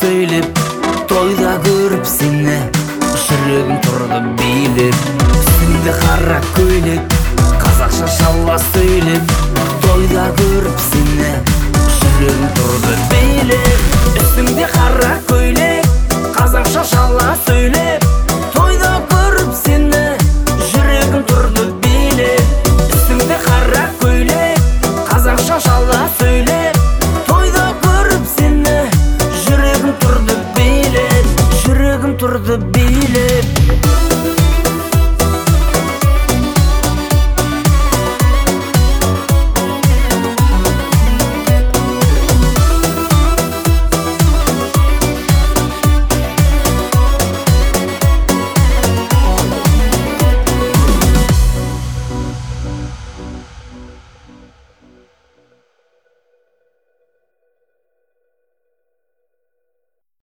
söylep, toyda görüp seni жүрегім тұрды билеп. Üstünde қара көйлек, қазақша шалла сөйлеп, тойда көріп сені жүрегім тұрды билеп. Üstünde қара көйлек, қазақша шалла сөйлеп, тойда көріп сені жүрегім тұрды билеп. Üstünde қара көйлек, қазақша шалла сөйлеп, тойда көріп сені жүрегім тұрды билеп, жүрегім тұрды билеп.